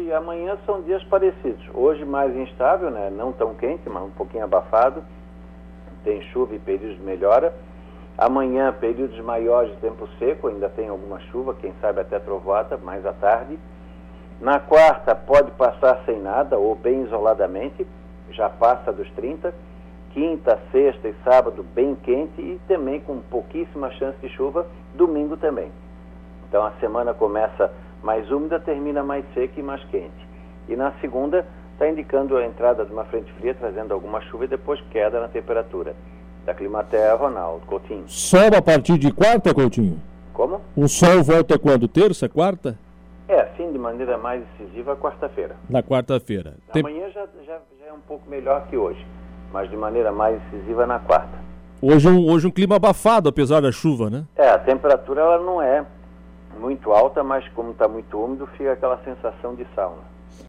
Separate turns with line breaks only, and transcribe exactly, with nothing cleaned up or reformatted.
e amanhã são dias parecidos. Hoje mais instável, né? Não tão quente, mas um pouquinho abafado. Tem chuva e períodos de melhora. Amanhã, períodos maiores de tempo seco, ainda tem alguma chuva, quem sabe até trovoada, mais à tarde. Na quarta, pode passar sem nada, ou bem isoladamente, já passa dos trinta. Quinta, sexta e sábado, bem quente e também com pouquíssima chance de chuva, domingo também. Então a semana começa mais úmida, termina mais seca e mais quente. E na segunda, está indicando a entrada de uma frente fria, trazendo alguma chuva e depois queda na temperatura. Da Climaterra, Ronaldo Coutinho.
Sol a partir de quarta, Coutinho?
Como?
O sol volta quando? Terça, quarta?
É, sim, de maneira mais decisiva, quarta-feira.
Na quarta-feira. Tem...
Amanhã já, já, já é um pouco melhor que hoje, mas de maneira mais decisiva na quarta.
Hoje um, hoje um clima abafado, apesar da chuva, né?
É, a temperatura ela não é muito alta, mas como está muito úmido, fica aquela sensação de sauna.